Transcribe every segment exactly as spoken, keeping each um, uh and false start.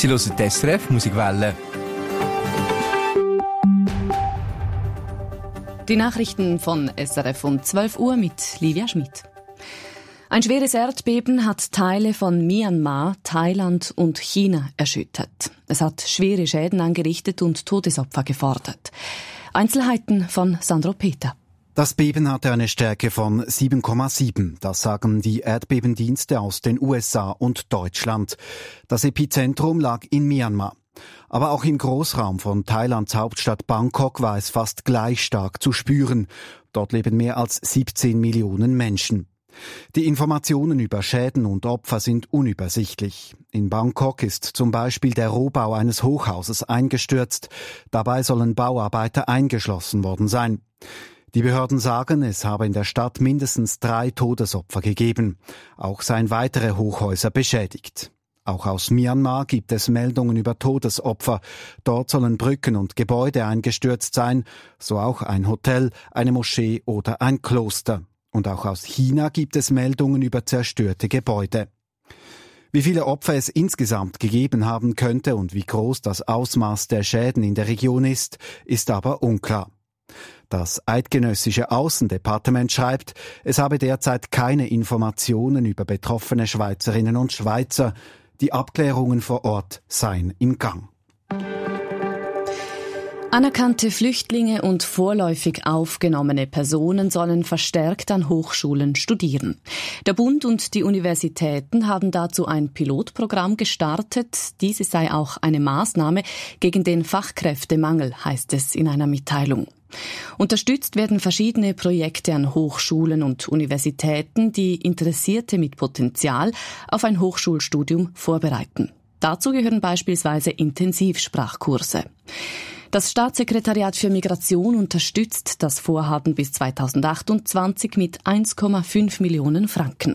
Sie hören die S R F Musikwelle. Die Nachrichten von S R F um zwölf Uhr mit Livia Schmid. Ein schweres Erdbeben hat Teile von Myanmar, Thailand und China erschüttert. Es hat schwere Schäden angerichtet und Todesopfer gefordert. Einzelheiten von Sandro Peter. Das Beben hatte eine Stärke von sieben Komma sieben. Das sagen die Erdbebendienste aus den U S A und Deutschland. Das Epizentrum lag in Myanmar. Aber auch im Großraum von Thailands Hauptstadt Bangkok war es fast gleich stark zu spüren. Dort leben mehr als siebzehn Millionen Menschen. Die Informationen über Schäden und Opfer sind unübersichtlich. In Bangkok ist zum Beispiel der Rohbau eines Hochhauses eingestürzt. Dabei sollen Bauarbeiter eingeschlossen worden sein. Die Behörden sagen, es habe in der Stadt mindestens drei Todesopfer gegeben. Auch seien weitere Hochhäuser beschädigt. Auch aus Myanmar gibt es Meldungen über Todesopfer. Dort sollen Brücken und Gebäude eingestürzt sein, so auch ein Hotel, eine Moschee oder ein Kloster. Und auch aus China gibt es Meldungen über zerstörte Gebäude. Wie viele Opfer es insgesamt gegeben haben könnte und wie groß das Ausmaß der Schäden in der Region ist, ist aber unklar. Das eidgenössische Außendepartement schreibt, es habe derzeit keine Informationen über betroffene Schweizerinnen und Schweizer. Die Abklärungen vor Ort seien im Gang. Anerkannte Flüchtlinge und vorläufig aufgenommene Personen sollen verstärkt an Hochschulen studieren. Der Bund und die Universitäten haben dazu ein Pilotprogramm gestartet. Dies sei auch eine Maßnahme gegen den Fachkräftemangel, heißt es in einer Mitteilung. Unterstützt werden verschiedene Projekte an Hochschulen und Universitäten, die Interessierte mit Potenzial auf ein Hochschulstudium vorbereiten. Dazu gehören beispielsweise Intensivsprachkurse. Das Staatssekretariat für Migration unterstützt das Vorhaben bis zweitausendachtundzwanzig mit eins Komma fünf Millionen Franken.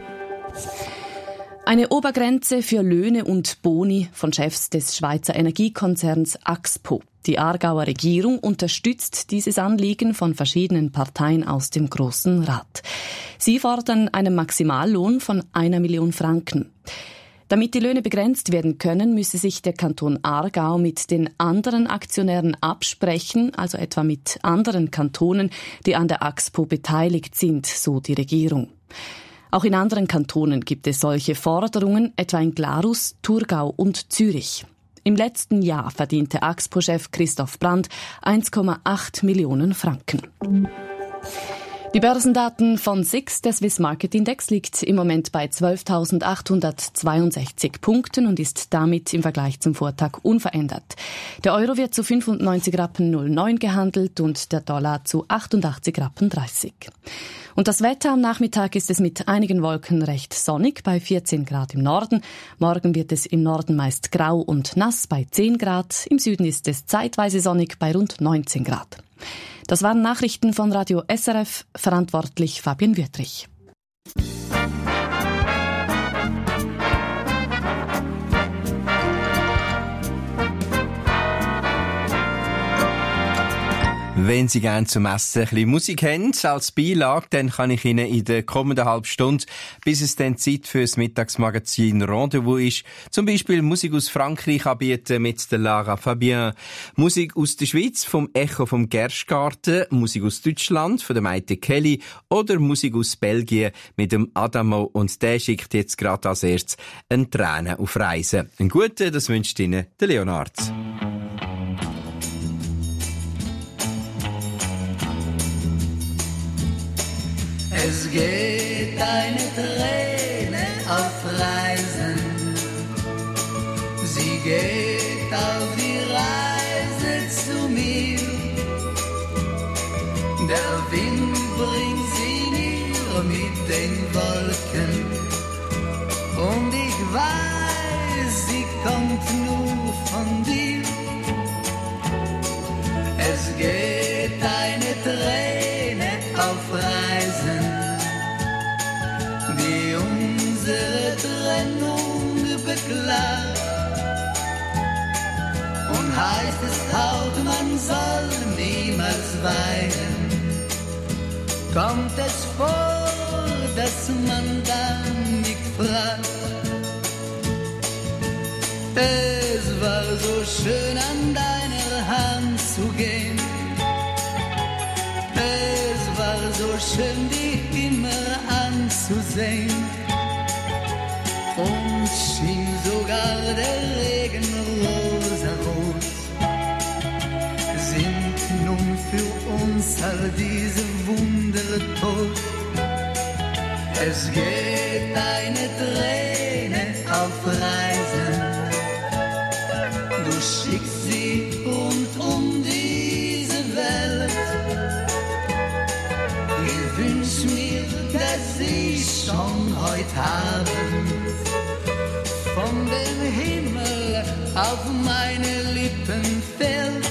Eine Obergrenze für Löhne und Boni von Chefs des Schweizer Energiekonzerns Axpo. Die Aargauer Regierung unterstützt dieses Anliegen von verschiedenen Parteien aus dem Grossen Rat. Sie fordern einen Maximallohn von einer Million Franken. Damit die Löhne begrenzt werden können, müsse sich der Kanton Aargau mit den anderen Aktionären absprechen, also etwa mit anderen Kantonen, die an der Axpo beteiligt sind, so die Regierung. Auch in anderen Kantonen gibt es solche Forderungen, etwa in Glarus, Thurgau und Zürich. Im letzten Jahr verdiente Axpo-Chef Christoph Brand eins Komma acht Millionen Franken. Die Börsendaten von S I X, der Swiss Market Index, liegt im Moment bei zwölftausendachthundertzweiundsechzig Punkten und ist damit im Vergleich zum Vortag unverändert. Der Euro wird zu fünfundneunzig Rappen null neun gehandelt und der Dollar zu achtundachtzig Rappen dreißig. Und das Wetter am Nachmittag ist es mit einigen Wolken recht sonnig bei vierzehn Grad im Norden. Morgen wird es im Norden meist grau und nass bei zehn Grad. Im Süden ist es zeitweise sonnig bei rund neunzehn Grad. Das waren Nachrichten von Radio S R F, verantwortlich Fabian Wüttrich. Wenn Sie gerne zum Essen ein bisschen Musik haben als Beilage, dann kann ich Ihnen in der kommenden halben Stunde, bis es dann Zeit für das Mittagsmagazin Rendezvous ist, zum Beispiel Musik aus Frankreich anbieten mit der Lara Fabien, Musik aus der Schweiz vom Echo vom Gerschgarten, Musik aus Deutschland von der Maite Kelly oder Musik aus Belgien mit dem Adamo, und der schickt jetzt gerade als erstes eine Träne auf Reisen. Einen guten, das wünscht Ihnen der Leonard. Es geht eine Träne auf Reisen, sie geht auf die Reise zu mir. Der Wind bringt sie mir mit den Wolken und ich weiß, sie kommt nur von dir. Es geht eine Träne auf Reisen, die unsere Trennung beklagt. Und heißt es auch, man soll niemals weinen, kommt es vor, dass man dann nicht fragt. Es war so schön an deiner Hand zu gehen. Es war so schön dich immer anzusehen. Und schien sogar der Regen rosarot. Sind nun für uns all diese Wunder tot. Es geht eine Träne auf Reisen. Du schickst sie rund um diese Welt. Ich wünsch mir, dass sie schon heute Abend von dem Himmel auf meine Lippen fällt.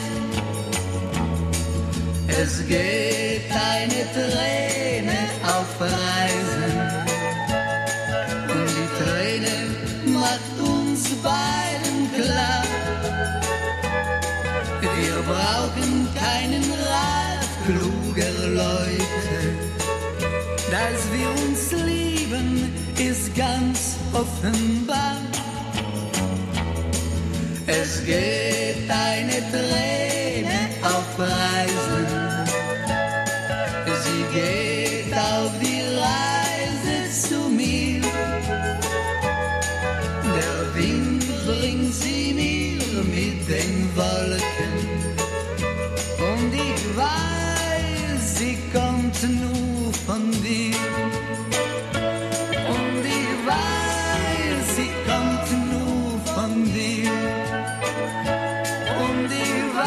Es geht eine Träne auf Reisen und die Träne macht uns beiden klar. Wir brauchen keinen Rat kluger Leute. Dass wir uns lieben, ist ganz offenbar. Es geht eine Träne auf Reisen. Sie geht auf die Reise zu mir. Der Wind bringt sie mir mit den Wolken. Und ich weiß, sie kommt nur von dir. Und ich weiß, sie kommt nur von dir. Und ich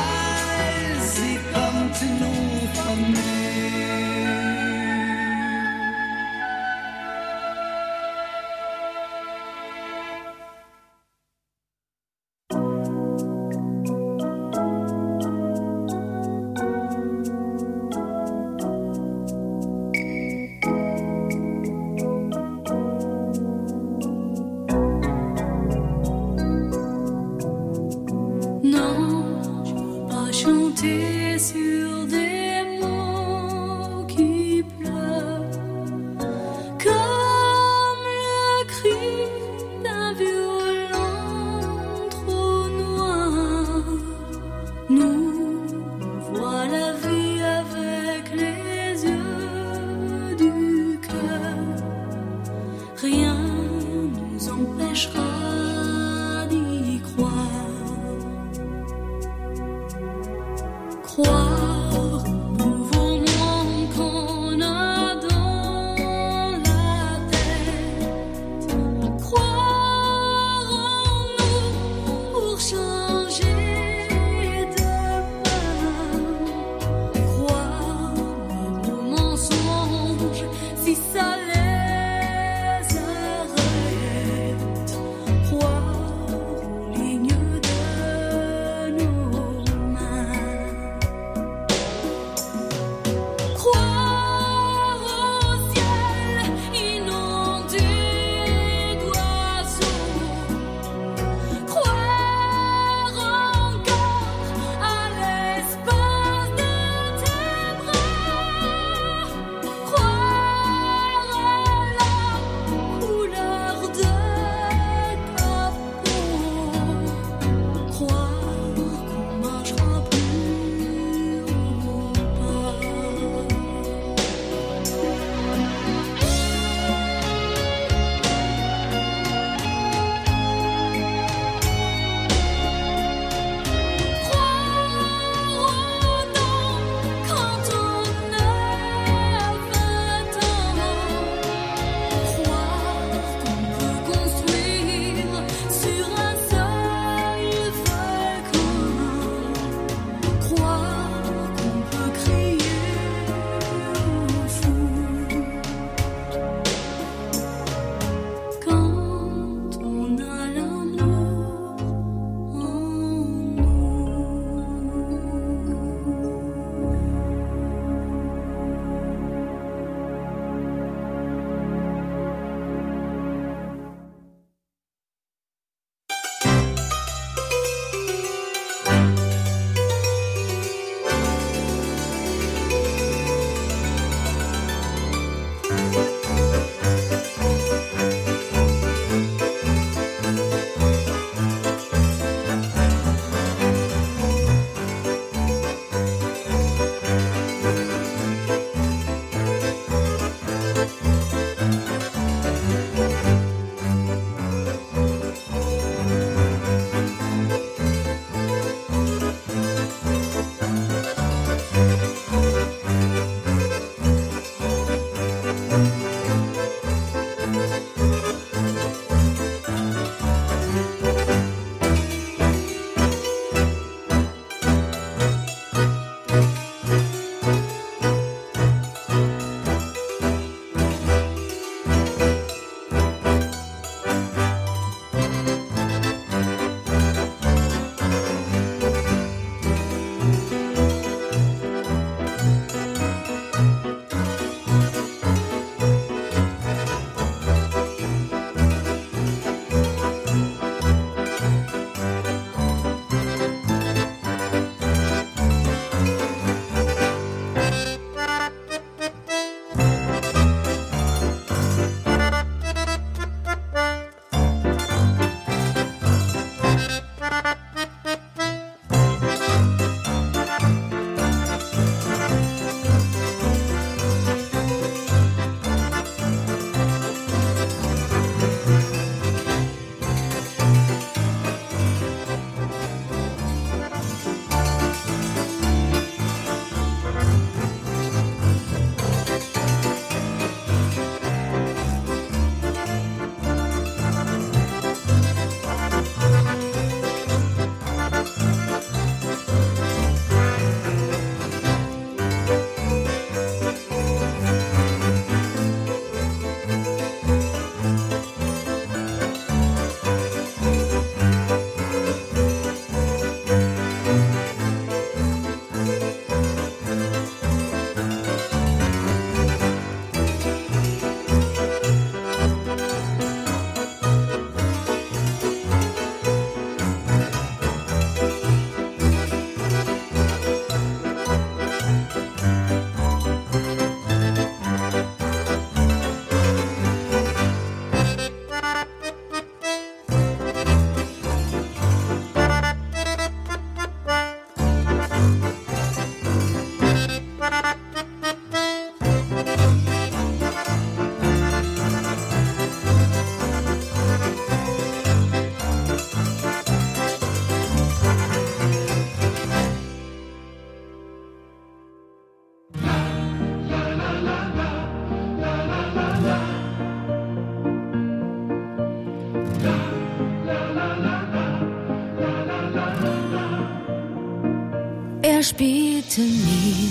Er spielte mir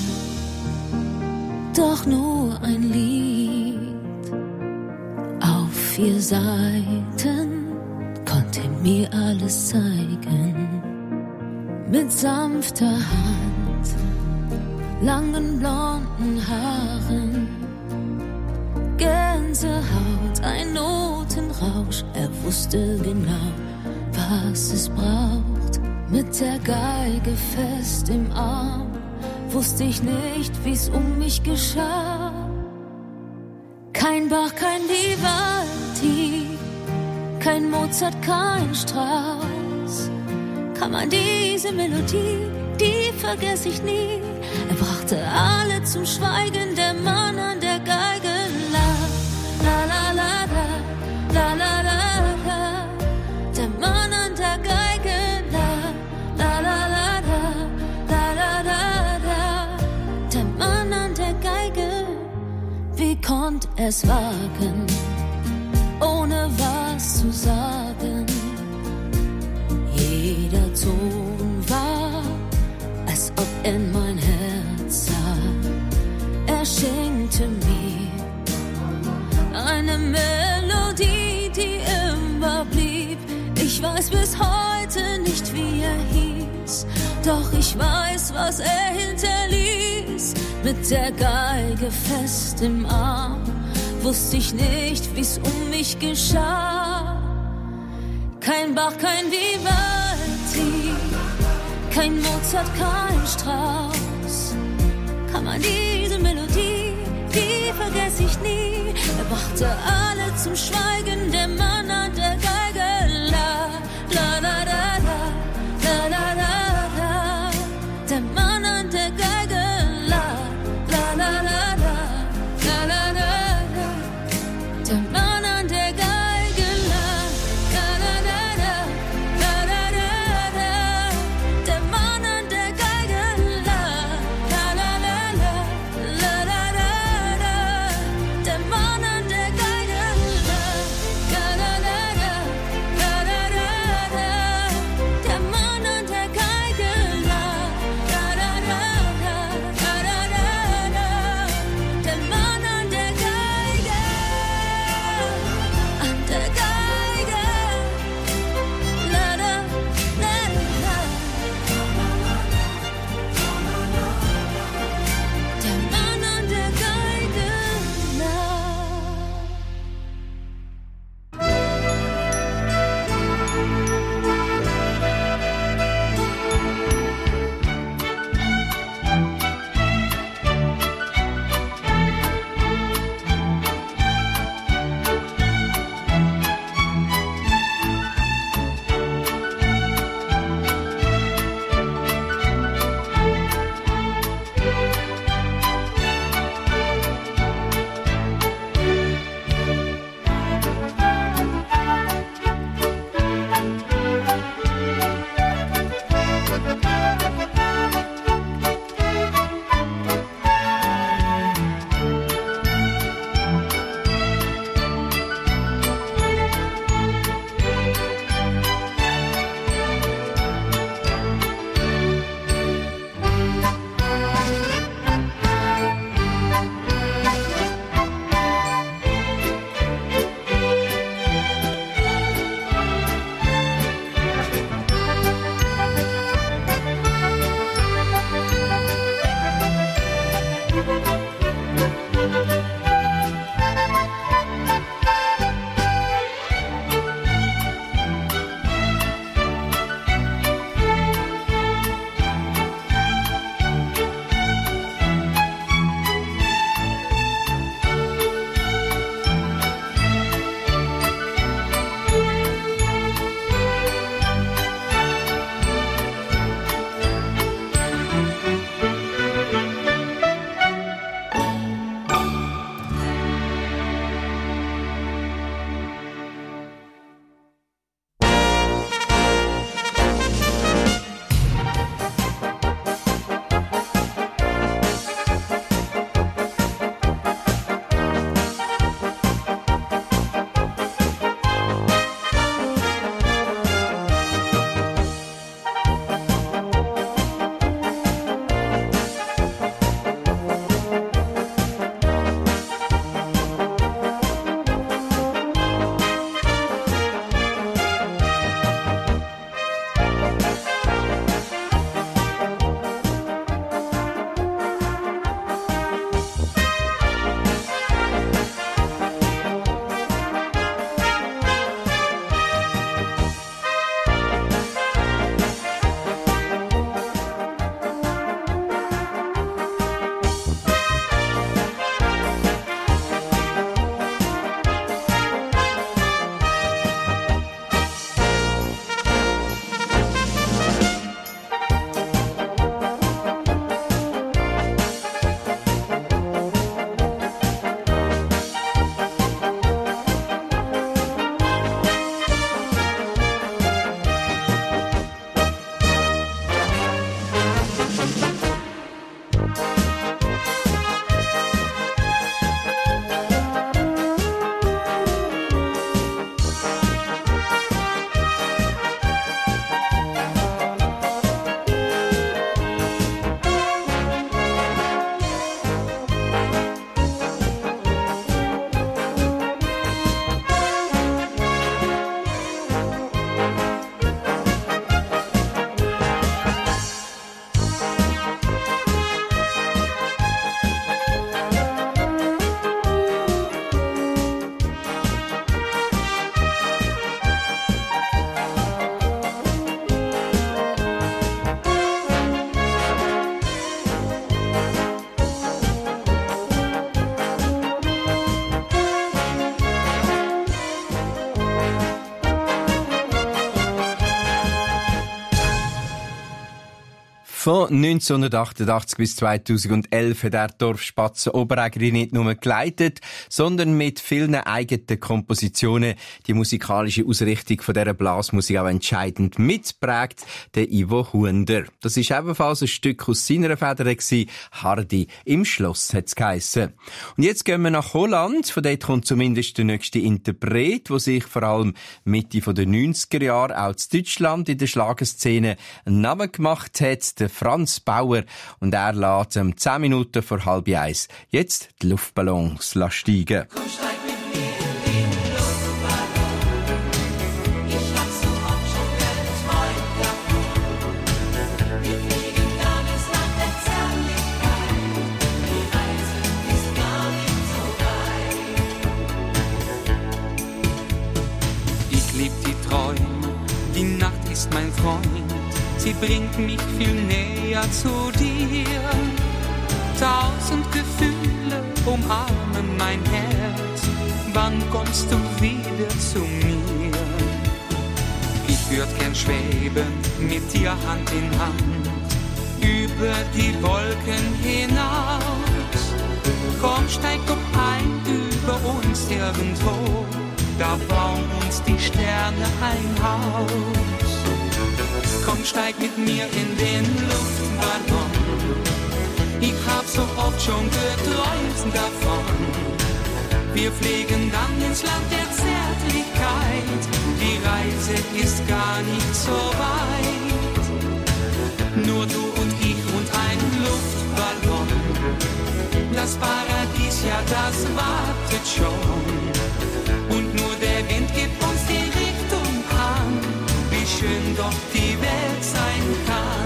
doch nur ein Lied. Auf vier Seiten konnte mir alles zeigen. Mit sanfter Hand, langen blonden Haaren, Gänsehaut, ein Notenrausch. Er wusste genau, was es braucht. Mit der Geige fest im Arm wusste ich nicht, wie's um mich geschah. Kein Bach, kein Vivaldi, kein Mozart, kein Strauss. Kann man diese Melodie, die vergess ich nie. Er brachte alle zum Schweigen, der Mann an der Geige. La, la, la, la, la, la, la, la, la. Der Mann an der Geige. La, la, la, la, la, la, la, la. Der Mann an der Geige. Wie konnt es wagen, ohne was zu sagen? Jeder Ton war, als ob er in mein Herz sah. Er schenkte mir eine Melodie, die immer blieb. Ich weiß bis heute nicht, wie er hieß, doch ich weiß, was er hinterließ. Mit der Geige fest im Arm wusste ich nicht, wie's um mich geschah. Kein Bach, kein Vivaldi, kein Mozart, kein Strauss. Kann man diese Melodie, die vergess ich nie. Er brachte alle zum Schweigen, der Mann an der Geige. La, la, la, la, la, la, la, la, la. Der Mann an der Geige. La, la, la, la, la, la, la, la, la. Der Mann an der Geige. La, la, la, la, Von neunzehnhundertachtundachtzig bis zweitausendelf hat er Dorfspatzen Oberägeri nicht nur geleitet, sondern mit vielen eigenen Kompositionen die musikalische Ausrichtung von dieser Blasmusik auch entscheidend mitprägt, der Ivo Huender. Das ist ebenfalls ein Stück aus seiner Feder gewesen. Hardy im Schloss hat's geheissen. Und jetzt gehen wir nach Holland. Von dort kommt zumindest der nächste Interpret, der sich vor allem Mitte der neunziger Jahre auch in Deutschland in der Schlagerszene einen Namen gemacht hat, der Franz Bauer. Und er lässt um zehn Minuten vor halb eins jetzt die Luftballons steigen. Komm, steig mit mir in den Luftballon. Ich hab so oft schon geträumt davon. Wir fliegen dann ins Land der Zärtlichkeit. Die Reise ist gar nicht so weit. Ich lieb die Träume, die Nacht ist mein Freund. Sie bringt mich viel näher zu dir. Tausend Gefühle umarmen mein Herz. Wann kommst du wieder zu mir? Ich würd gern schweben mit dir Hand in Hand über die Wolken hinaus. Komm, steig doch ein über uns irgendwo. Da bauen uns die Sterne ein Haus. Komm, steig mit mir in den Luftballon. Ich hab so oft schon geträumt davon. Wir fliegen dann ins Land der Zärtlichkeit. Die Reise ist gar nicht so weit. Nur du und ich und ein Luftballon. Das Paradies, ja, das wartet schon. Und nur der Wind gibt uns die Richtung an. Wie schön doch die Welt sein kann.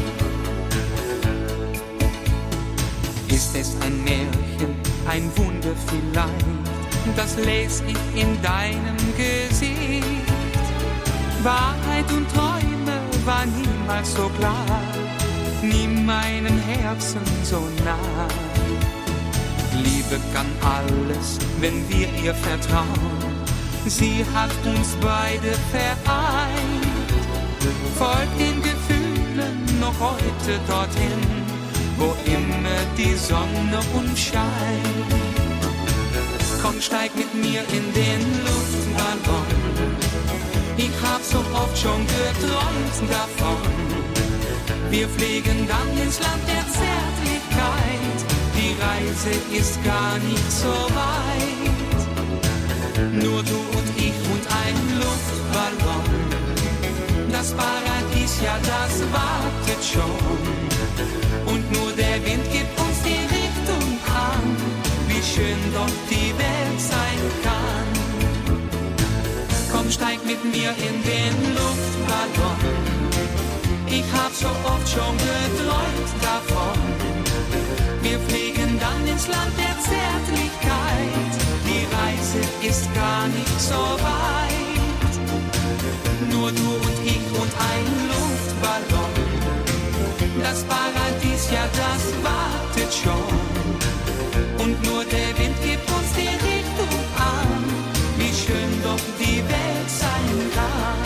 Ist es ein Märchen, ein Wunder vielleicht, das lese ich in deinem Gesicht. Wahrheit und Träume war niemals so klar, nie meinem Herzen so nah. Liebe kann alles, wenn wir ihr vertrauen. Sie hat uns beide vereint. Folgt den Gefühlen noch heute dorthin, wo immer die Sonne uns scheint. Komm, steig mit mir in den Luftballon. Ich hab so oft schon geträumt davon. Wir fliegen dann ins Land der Zärtlichkeit. Die Reise ist gar nicht so weit. Nur du und ich und ein Luftballon. Das Paradies, ja, das wartet schon. Und nur der Wind gibt uns die Richtung an. Wie schön doch die Welt sein kann. Komm, steig mit mir in den Luftballon. Ich hab so oft schon geträumt davon. Wir fliegen dann ins Land der Zärtlichkeit. Die Reise ist gar nicht so weit. Nur du und ich und ein Luftballon. Das Paradies, ja, das wartet schon. Und nur der Wind gibt uns die Richtung an. Wie schön doch die Welt sein kann.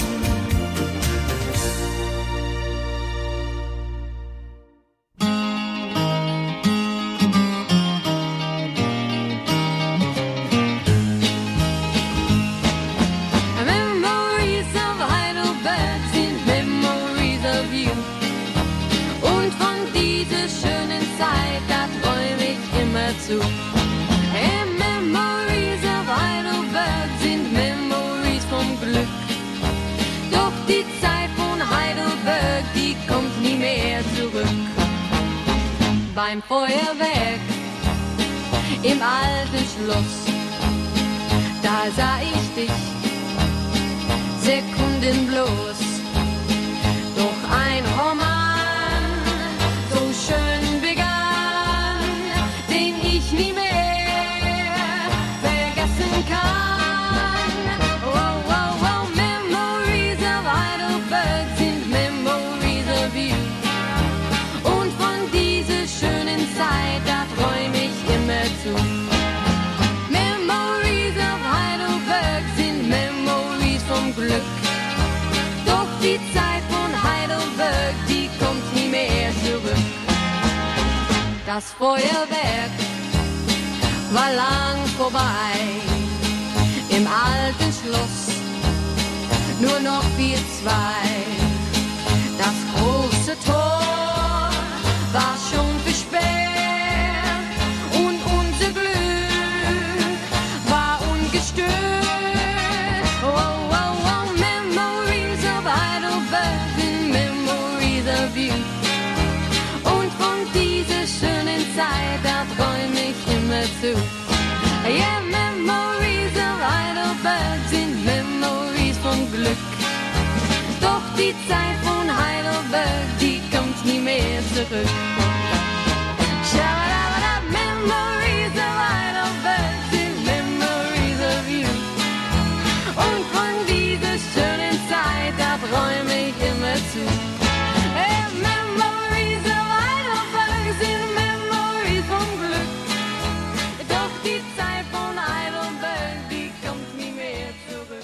Hey, Memories of Heidelberg sind Memories vom Glück. Doch die Zeit von Heidelberg, die kommt nie mehr zurück. Beim Feuerwerk im alten Schloss, da sah ich dich, Sekunden bloß. Doch ein Roman, so schön begann, den ich nie mehr vergessen kann. Oh, oh, oh, Memories of Heidelberg sind Memories of you. Und von dieser schönen Zeit, da träum ich immer zu. Memories of Heidelberg sind Memories vom Glück. Doch die Zeit von Heidelberg, die kommt nie mehr. Das Feuerwerk war lang vorbei. Im alten Schloss nur noch wir zwei. Das große Tor war schon versperrt und unser Glück war ungestört. Oh, oh, oh, memories of Heidelberg and memories of you. Und von dieser schönen Zeit, da träum ich immer zu. Yeah, memories of Heidelberg sind memories vom Glück. Doch die Zeit von Heidelberg, die kommt nie mehr zurück. Shabba-dabba-dab, memories of Heidelberg sind memories of you. Und von dieser schönen Zeit, da träum ich immer zu. Hey, memories of Heidelberg sind memories vom Glück. Doch die Zeit von Heidelberg, die kommt nie mehr zurück.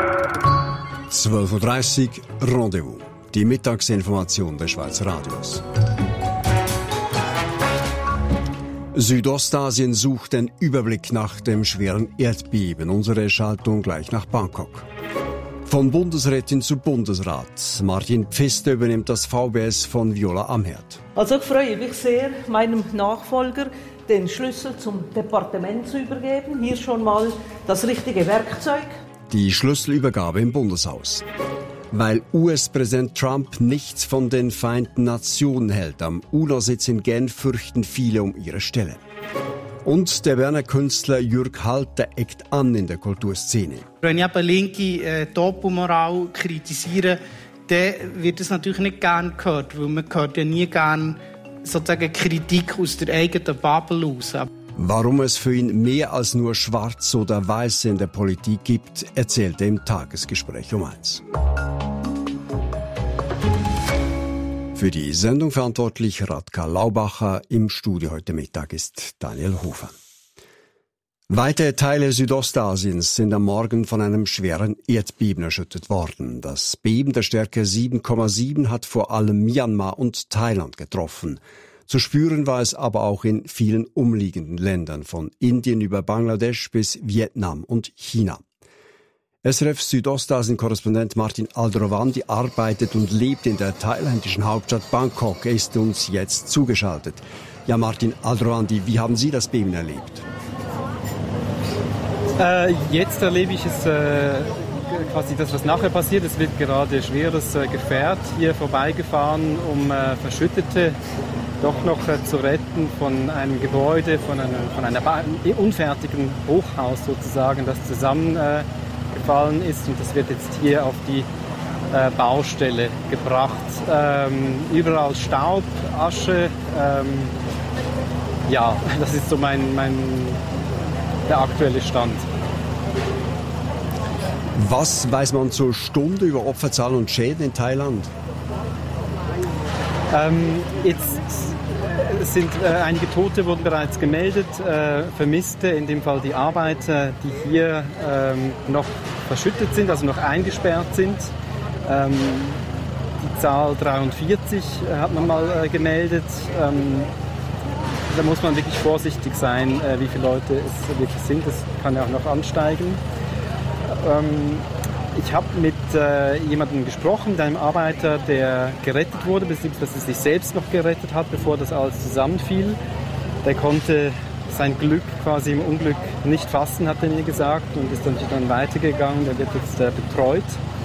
zwölf Uhr dreißig Rendezvous. Die Mittagsinformation des Schweizer Radios. Südostasien sucht den Überblick nach dem schweren Erdbeben. Unsere Schaltung gleich nach Bangkok. Von Bundesrätin zu Bundesrat. Martin Pfister übernimmt das V B S von Viola Amherd. Also ich freue mich sehr, meinem Nachfolger den Schlüssel zum Departement zu übergeben. Hier schon mal das richtige Werkzeug. Die Schlüsselübergabe im Bundeshaus. Weil U S-Präsident Trump nichts von den Vereinten Nationen hält. Am U N O-Sitz in Genf fürchten viele um ihre Stelle. Und der Berner Künstler Jürg Halter eckt an in der Kulturszene. Wenn ich eben linke äh, Doppelmoral kritisiere, dann wird das natürlich nicht gern gehört, weil man hört ja nie gern sozusagen Kritik aus der eigenen Bubble raus. Warum es für ihn mehr als nur Schwarz oder Weiß in der Politik gibt, erzählt er im Tagesgespräch um eins. Für die Sendung verantwortlich Radka Laubacher. Im Studio heute Mittag ist Daniel Hofer. Weite Teile Südostasiens sind am Morgen von einem schweren Erdbeben erschüttert worden. Das Beben der Stärke sieben Komma sieben hat vor allem Myanmar und Thailand getroffen. Zu spüren war es aber auch in vielen umliegenden Ländern, von Indien über Bangladesch bis Vietnam und China. S R F Südostasien-Korrespondent Martin Aldrovandi arbeitet und lebt in der thailändischen Hauptstadt Bangkok. Er ist uns jetzt zugeschaltet. Ja, Martin Aldrovandi, wie haben Sie das Beben erlebt? Äh, jetzt erlebe ich es, äh, quasi das, was nachher passiert. Es wird gerade schweres äh, Gefährt hier vorbeigefahren, um äh, Verschüttete doch noch äh, zu retten von einem Gebäude, von einem von einer ba- unfertigen Hochhaus sozusagen, das zusammen äh, gefallen ist, und das wird jetzt hier auf die äh, Baustelle gebracht. Ähm, überall Staub, Asche. Ähm, ja, das ist so mein, mein der aktuelle Stand. Was weiß man zur Stunde über Opferzahlen und Schäden in Thailand? Ähm, jetzt sind äh, einige Tote wurden bereits gemeldet, äh, Vermisste, in dem Fall die Arbeiter, die hier ähm, noch verschüttet sind, also noch eingesperrt sind. Ähm, die Zahl dreiundvierzig äh, hat man mal äh, gemeldet. Ähm, da muss man wirklich vorsichtig sein, äh, wie viele Leute es wirklich sind. Das kann ja auch noch ansteigen. Ähm, Ich habe mit äh, jemandem gesprochen, mit einem Arbeiter, der gerettet wurde, beziehungsweise sich selbst noch gerettet hat, bevor das alles zusammenfiel. Der konnte sein Glück quasi im Unglück nicht fassen, hat er mir gesagt, und ist dann, dann weitergegangen. Der wird jetzt äh, betreut.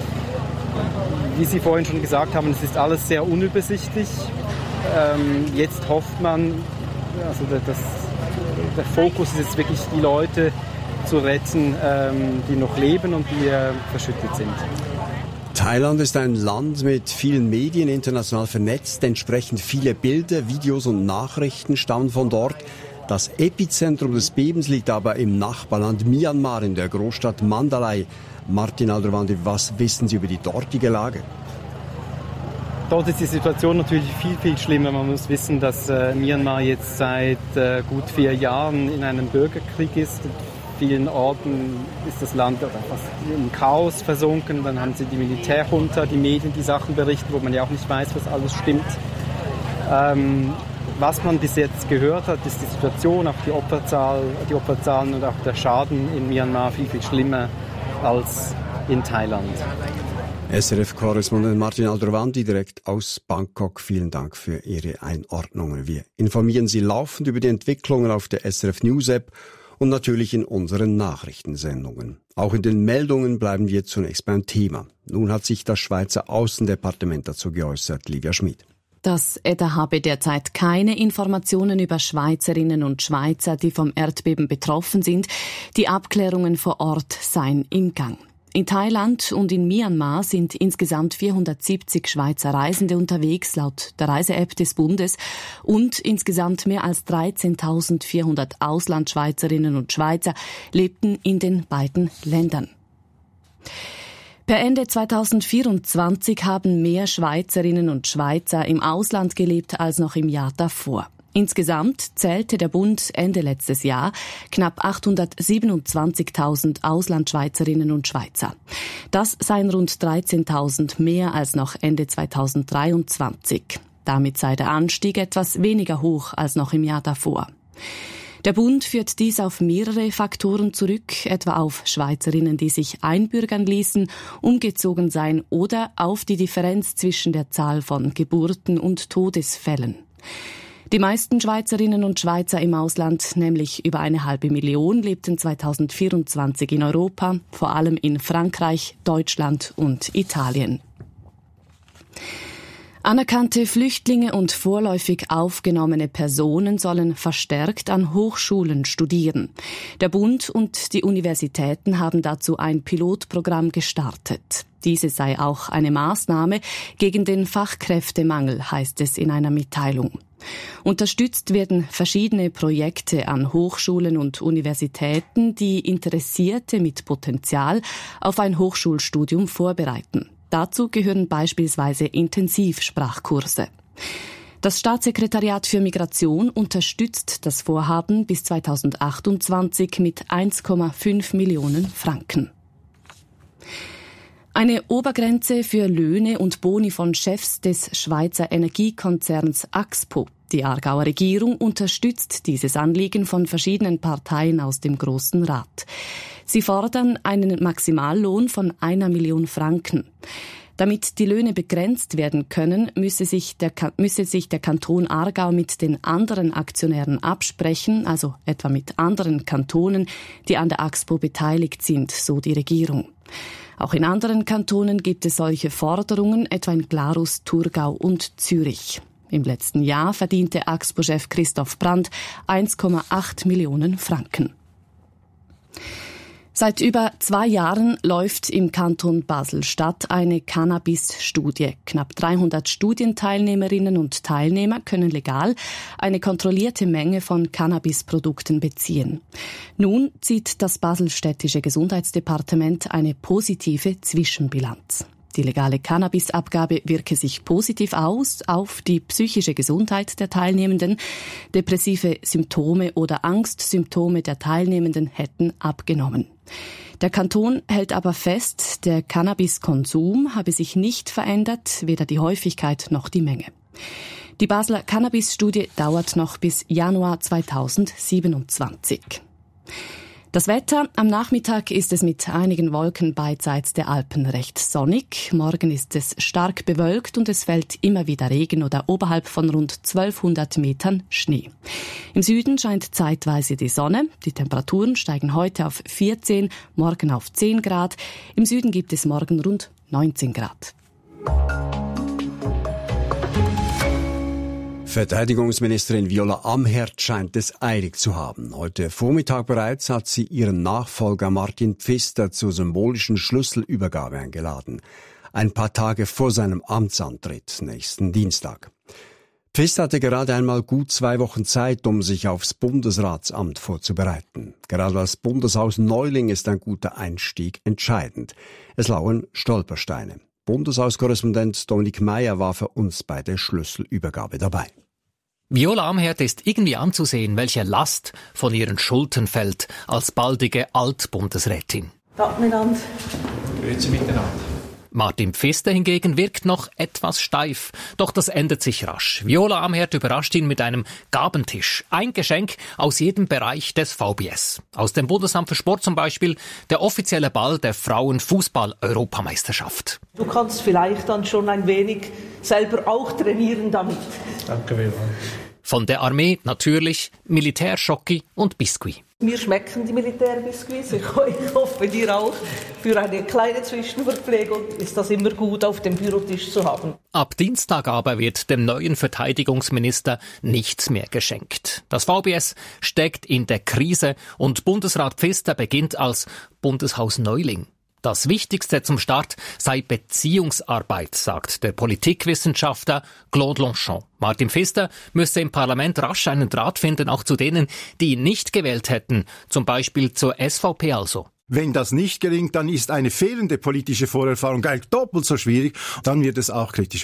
Wie Sie vorhin schon gesagt haben, es ist alles sehr unübersichtlich. Ähm, jetzt hofft man, also der, das, der Fokus ist jetzt wirklich, die Leute zu retten, ähm, die noch leben und die äh, verschüttet sind. Thailand ist ein Land mit vielen Medien, international vernetzt. Entsprechend viele Bilder, Videos und Nachrichten stammen von dort. Das Epizentrum des Bebens liegt aber im Nachbarland Myanmar in der Großstadt Mandalay. Martin Aldrovandi, was wissen Sie über die dortige Lage? Dort ist die Situation natürlich viel, viel schlimmer. Man muss wissen, dass äh, Myanmar jetzt seit äh, gut vier Jahren in einem Bürgerkrieg ist. In vielen Orten ist das Land fast im Chaos versunken. Dann haben sie die Militärjunta, die Medien, die Sachen berichten, wo man ja auch nicht weiß, was alles stimmt. Ähm, was man bis jetzt gehört hat, ist die Situation, auch die Opferzahl, die Opferzahlen und auch der Schaden in Myanmar viel, viel schlimmer als in Thailand. S R F-Korrespondent Martin Aldrovandi direkt aus Bangkok. Vielen Dank für Ihre Einordnungen. Wir informieren Sie laufend über die Entwicklungen auf der S R F News App und natürlich in unseren Nachrichtensendungen. Auch in den Meldungen bleiben wir zunächst beim Thema. Nun hat sich das Schweizer Außendepartement dazu geäußert. Livia Schmid. Das E D A habe derzeit keine Informationen über Schweizerinnen und Schweizer, die vom Erdbeben betroffen sind. Die Abklärungen vor Ort seien im Gang. In Thailand und in Myanmar sind insgesamt vierhundertsiebzig Schweizer Reisende unterwegs, laut der Reise-App des Bundes, und insgesamt mehr als dreizehntausendvierhundert Auslandschweizerinnen und Schweizer lebten in den beiden Ländern. Per Ende zweitausendvierundzwanzig haben mehr Schweizerinnen und Schweizer im Ausland gelebt als noch im Jahr davor. Insgesamt zählte der Bund Ende letztes Jahr knapp achthundertsiebenundzwanzigtausend Auslandschweizerinnen und Schweizer. Das seien rund dreizehntausend mehr als noch Ende zweitausenddreiundzwanzig. Damit sei der Anstieg etwas weniger hoch als noch im Jahr davor. Der Bund führt dies auf mehrere Faktoren zurück, etwa auf Schweizerinnen, die sich einbürgern ließen, umgezogen seien oder auf die Differenz zwischen der Zahl von Geburten und Todesfällen. Die meisten Schweizerinnen und Schweizer im Ausland, nämlich über eine halbe Million, lebten zweitausendvierundzwanzig in Europa, vor allem in Frankreich, Deutschland und Italien. Anerkannte Flüchtlinge und vorläufig aufgenommene Personen sollen verstärkt an Hochschulen studieren. Der Bund und die Universitäten haben dazu ein Pilotprogramm gestartet. Diese sei auch eine Maßnahme gegen den Fachkräftemangel, heißt es in einer Mitteilung. Unterstützt werden verschiedene Projekte an Hochschulen und Universitäten, die Interessierte mit Potenzial auf ein Hochschulstudium vorbereiten. Dazu gehören beispielsweise Intensivsprachkurse. Das Staatssekretariat für Migration unterstützt das Vorhaben bis zweitausendachtundzwanzig mit eins Komma fünf Millionen Franken. Eine Obergrenze für Löhne und Boni von Chefs des Schweizer Energiekonzerns Axpo. Die Aargauer Regierung unterstützt dieses Anliegen von verschiedenen Parteien aus dem Grossen Rat. Sie fordern einen Maximallohn von einer Million Franken. Damit die Löhne begrenzt werden können, müsse sich der, müsse sich der Kanton Aargau mit den anderen Aktionären absprechen, also etwa mit anderen Kantonen, die an der Axpo beteiligt sind, so die Regierung. Auch in anderen Kantonen gibt es solche Forderungen, etwa in Glarus, Thurgau und Zürich. Im letzten Jahr verdiente Axpo-Chef Christoph Brandt eins Komma acht Millionen Franken. Seit über zwei Jahren läuft im Kanton Basel-Stadt eine Cannabis-Studie. Knapp dreihundert Studienteilnehmerinnen und Teilnehmer können legal eine kontrollierte Menge von Cannabisprodukten beziehen. Nun zieht das baselstädtische Gesundheitsdepartement eine positive Zwischenbilanz. Die legale Cannabisabgabe wirke sich positiv aus auf die psychische Gesundheit der Teilnehmenden. Depressive Symptome oder Angstsymptome der Teilnehmenden hätten abgenommen. Der Kanton hält aber fest, der Cannabiskonsum habe sich nicht verändert, weder die Häufigkeit noch die Menge. Die Basler Cannabis-Studie dauert noch bis Januar zweitausendsiebenundzwanzig. Das Wetter: Am Nachmittag ist es mit einigen Wolken beidseits der Alpen recht sonnig. Morgen ist es stark bewölkt und es fällt immer wieder Regen oder oberhalb von rund zwölfhundert Metern Schnee. Im Süden scheint zeitweise die Sonne. Die Temperaturen steigen heute auf vierzehn, morgen auf zehn Grad. Im Süden gibt es morgen rund neunzehn Grad. Verteidigungsministerin Viola Amherd scheint es eilig zu haben. Heute Vormittag bereits hat sie ihren Nachfolger Martin Pfister zur symbolischen Schlüsselübergabe eingeladen. Ein paar Tage vor seinem Amtsantritt, nächsten Dienstag. Pfister hatte gerade einmal gut zwei Wochen Zeit, um sich aufs Bundesratsamt vorzubereiten. Gerade als Bundeshaus-Neuling ist ein guter Einstieg entscheidend. Es lauern Stolpersteine. Bundeshauskorrespondent Dominik Meyer war für uns bei der Schlüsselübergabe dabei. Viola Amherd ist irgendwie anzusehen, welche Last von ihren Schultern fällt als baldige Altbundesrätin. Tag miteinander. Grüezi miteinander. Martin Pfister hingegen wirkt noch etwas steif, doch das ändert sich rasch. Viola Amherd überrascht ihn mit einem Gabentisch. Ein Geschenk aus jedem Bereich des V B S. Aus dem Bundesamt für Sport zum Beispiel der offizielle Ball der Frauenfußball-Europameisterschaft. Du kannst vielleicht dann schon ein wenig selber auch trainieren damit. Danke, Viola. Von der Armee natürlich Militärschocki und Biskuit. Mir schmecken die Militärbiskuits, ich hoffe dir auch. Für eine kleine Zwischenverpflegung ist das immer gut, auf dem Bürotisch zu haben. Ab Dienstag aber wird dem neuen Verteidigungsminister nichts mehr geschenkt. Das V B S steckt in der Krise und Bundesrat Pfister beginnt als Bundeshaus-Neuling. Das Wichtigste zum Start sei Beziehungsarbeit, sagt der Politikwissenschaftler Claude Longchamp. Martin Pfister müsse im Parlament rasch einen Draht finden, auch zu denen, die ihn nicht gewählt hätten, zum Beispiel zur S V P also. Wenn das nicht gelingt, dann ist eine fehlende politische Vorerfahrung gleich doppelt so schwierig, dann wird es auch kritisch werden.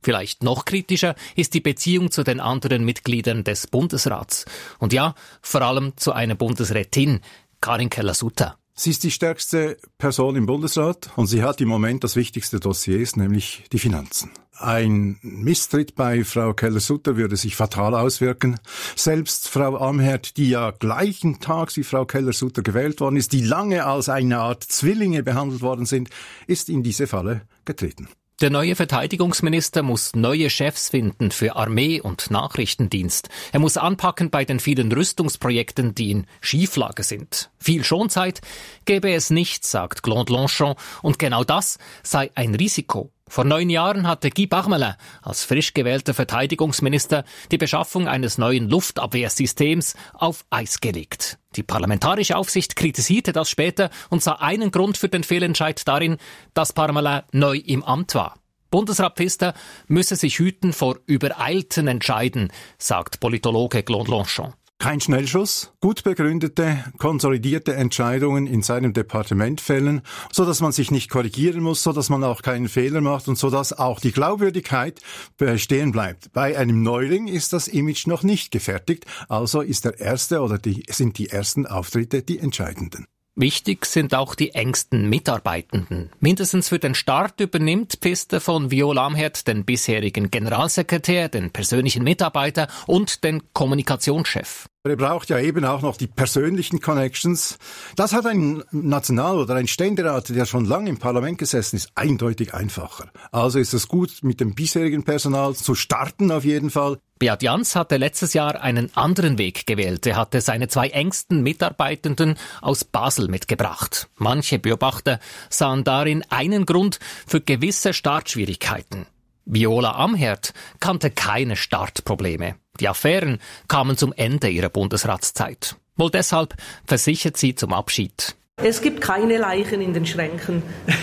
Vielleicht noch kritischer ist die Beziehung zu den anderen Mitgliedern des Bundesrats. Und ja, vor allem zu einer Bundesrätin, Karin Keller-Sutter. Sie ist die stärkste Person im Bundesrat und sie hat im Moment das wichtigste Dossier, nämlich die Finanzen. Ein Misstritt bei Frau Keller-Sutter würde sich fatal auswirken. Selbst Frau Amherd, die ja gleichen Tag wie Frau Keller-Sutter gewählt worden ist, die lange als eine Art Zwillinge behandelt worden sind, ist in diese Falle getreten. Der neue Verteidigungsminister muss neue Chefs finden für Armee und Nachrichtendienst. Er muss anpacken bei den vielen Rüstungsprojekten, die in Schieflage sind. Viel Schonzeit gäbe es nicht, sagt Claude Longchamp, und genau das sei ein Risiko. Vor neun Jahren hatte Guy Parmelin als frisch gewählter Verteidigungsminister die Beschaffung eines neuen Luftabwehrsystems auf Eis gelegt. Die Parlamentarische Aufsicht kritisierte das später und sah einen Grund für den Fehlentscheid darin, dass Parmelin neu im Amt war. Bundesrat Pfister müsse sich hüten vor übereilten Entscheiden, sagt Politologe Claude Longchamp. Kein Schnellschuss, gut begründete, konsolidierte Entscheidungen in seinem Departement fällen, so dass man sich nicht korrigieren muss, so dass man auch keinen Fehler macht und so dass auch die Glaubwürdigkeit bestehen bleibt. Bei einem Neuling ist das Image noch nicht gefertigt, also ist der erste oder die, sind die ersten Auftritte die entscheidenden. Wichtig sind auch die engsten Mitarbeitenden. Mindestens für den Start übernimmt Pfister von Viola Amherd den bisherigen Generalsekretär, den persönlichen Mitarbeiter und den Kommunikationschef. Er braucht ja eben auch noch die persönlichen Connections. Das hat ein National- oder ein Ständerat, der schon lange im Parlament gesessen ist, eindeutig einfacher. Also ist es gut, mit dem bisherigen Personal zu starten auf jeden Fall. Beat Jans hatte letztes Jahr einen anderen Weg gewählt. Er hatte seine zwei engsten Mitarbeitenden aus Basel mitgebracht. Manche Beobachter sahen darin einen Grund für gewisse Startschwierigkeiten. Viola Amherd kannte keine Startprobleme. Die Affären kamen zum Ende ihrer Bundesratszeit. Wohl deshalb versichert sie zum Abschied: Es gibt keine Leichen in den Schränken.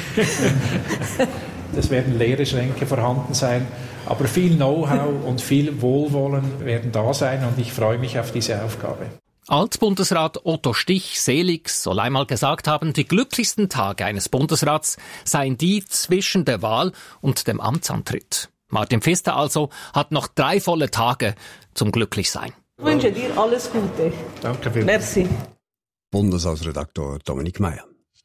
Es werden leere Schränke vorhanden sein, aber viel Know-how und viel Wohlwollen werden da sein und ich freue mich auf diese Aufgabe. Altbundesrat Otto Stich selig soll einmal gesagt haben, die glücklichsten Tage eines Bundesrats seien die zwischen der Wahl und dem Amtsantritt. Martin Pfister also hat noch drei volle Tage zum Glücklichsein. Ich wünsche dir alles Gute. Danke vielmals. Merci. Bundeshausredaktor Dominik Meyer.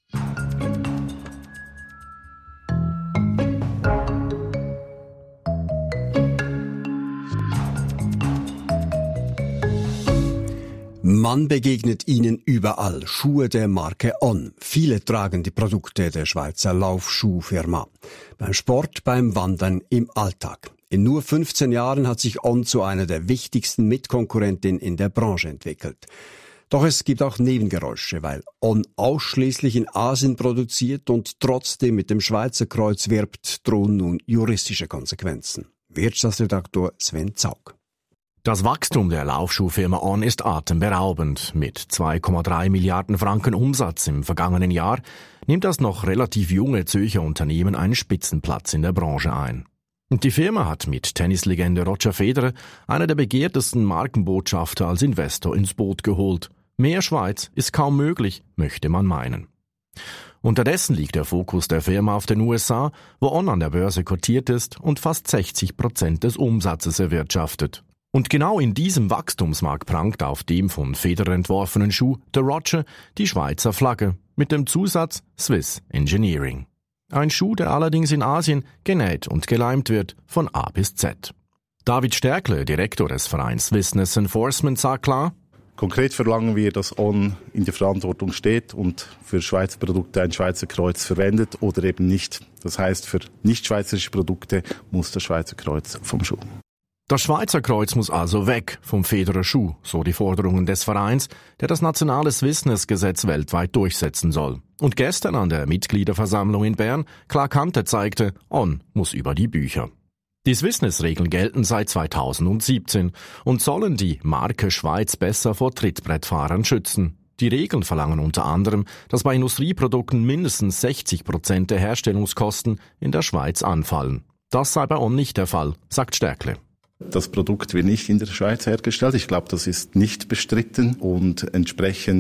Man begegnet ihnen überall. Schuhe der Marke On. Viele tragen die Produkte der Schweizer Laufschuhfirma. Beim Sport, beim Wandern, im Alltag. In nur fünfzehn Jahren hat sich On zu einer der wichtigsten Mitkonkurrentinnen in der Branche entwickelt. Doch es gibt auch Nebengeräusche, weil On ausschließlich in Asien produziert und trotzdem mit dem Schweizer Kreuz wirbt, drohen nun juristische Konsequenzen. Wirtschaftsredaktor Sven Zaug. Das Wachstum der Laufschuhfirma On ist atemberaubend. Mit zwei Komma drei Milliarden Franken Umsatz im vergangenen Jahr nimmt das noch relativ junge Zürcher Unternehmen einen Spitzenplatz in der Branche ein. Und die Firma hat mit Tennislegende Roger Federer einer der begehrtesten Markenbotschafter als Investor ins Boot geholt. Mehr Schweiz ist kaum möglich, möchte man meinen. Unterdessen liegt der Fokus der Firma auf den U S A, wo On an der Börse kotiert ist und fast sechzig Prozent des Umsatzes erwirtschaftet. Und genau in diesem Wachstumsmarkt prangt auf dem von Federer entworfenen Schuh der Roger die Schweizer Flagge mit dem Zusatz Swiss Engineering. Ein Schuh, der allerdings in Asien genäht und geleimt wird von A bis Z. David Stärkle, Direktor des Vereins Business Enforcement, sagt klar: Konkret verlangen wir, dass On in der Verantwortung steht und für Schweizer Produkte ein Schweizer Kreuz verwendet oder eben nicht. Das heißt, für nicht-schweizerische Produkte muss das Schweizer Kreuz vom Schuh. Das Schweizer Kreuz muss also weg vom Federer Schuh, so die Forderungen des Vereins, der das nationale Swissness-Gesetz weltweit durchsetzen soll. Und gestern an der Mitgliederversammlung in Bern klar Kante zeigte, On muss über die Bücher. Die Swissness-Regeln gelten seit zweitausendsiebzehn und sollen die Marke Schweiz besser vor Trittbrettfahrern schützen. Die Regeln verlangen unter anderem, dass bei Industrieprodukten mindestens sechzig Prozent der Herstellungskosten in der Schweiz anfallen. Das sei bei On nicht der Fall, sagt Stärkle. Das Produkt wird nicht in der Schweiz hergestellt. Ich glaube, das ist nicht bestritten und entsprechend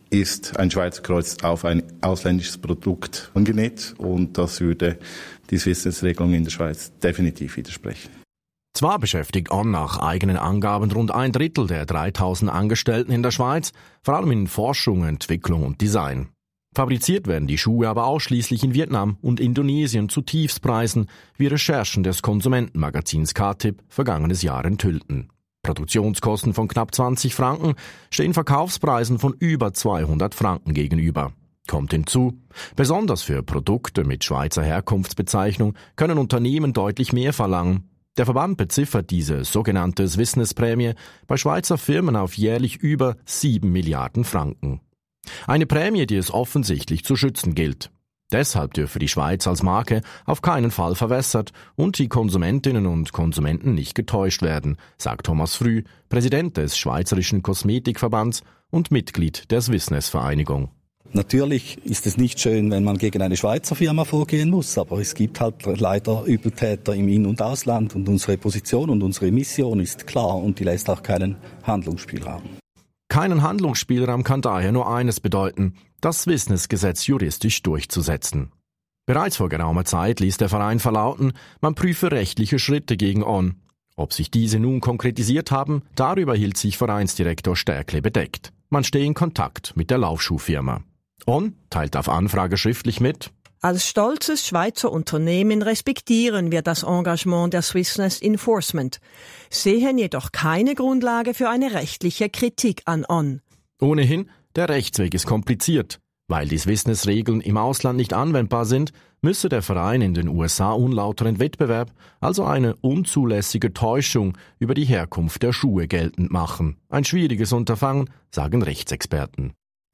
ist ein Schweizer Kreuz auf ein ausländisches Produkt angenäht und das würde die Swissness-Regelung in der Schweiz definitiv widersprechen. Zwar beschäftigt On nach eigenen Angaben rund ein Drittel der dreitausend Angestellten in der Schweiz, vor allem in Forschung, Entwicklung und Design. Fabriziert werden die Schuhe aber ausschließlich in Vietnam und Indonesien zu Tiefstpreisen, wie Recherchen des Konsumentenmagazins K-Tip vergangenes Jahr enthüllten. Produktionskosten von knapp zwanzig Franken stehen Verkaufspreisen von über zweihundert Franken gegenüber. Kommt hinzu, besonders für Produkte mit Schweizer Herkunftsbezeichnung können Unternehmen deutlich mehr verlangen. Der Verband beziffert diese sogenannte Swissness-Prämie bei Schweizer Firmen auf jährlich über sieben Milliarden Franken. Eine Prämie, die es offensichtlich zu schützen gilt. Deshalb dürfe die Schweiz als Marke auf keinen Fall verwässert und die Konsumentinnen und Konsumenten nicht getäuscht werden, sagt Thomas Früh, Präsident des Schweizerischen Kosmetikverbands und Mitglied der Swissness-Vereinigung. Natürlich ist es nicht schön, wenn man gegen eine Schweizer Firma vorgehen muss, aber es gibt halt leider Übeltäter im In- und Ausland und unsere Position und unsere Mission ist klar und die lässt auch keinen Handlungsspielraum. Keinen Handlungsspielraum kann daher nur eines bedeuten, das Swissness-Gesetz juristisch durchzusetzen. Bereits vor geraumer Zeit ließ der Verein verlauten, man prüfe rechtliche Schritte gegen On. Ob sich diese nun konkretisiert haben, darüber hielt sich Vereinsdirektor Stärkle bedeckt. Man stehe in Kontakt mit der Laufschuhfirma. On teilt auf Anfrage schriftlich mit: Als stolzes Schweizer Unternehmen respektieren wir das Engagement der Swissness Enforcement, sehen jedoch keine Grundlage für eine rechtliche Kritik an On. Ohnehin, der Rechtsweg ist kompliziert. Weil die Swissness-Regeln im Ausland nicht anwendbar sind, müsse der Verein in den U S A unlauteren Wettbewerb, also eine unzulässige Täuschung über die Herkunft der Schuhe geltend machen. Ein schwieriges Unterfangen, sagen Rechtsexperten.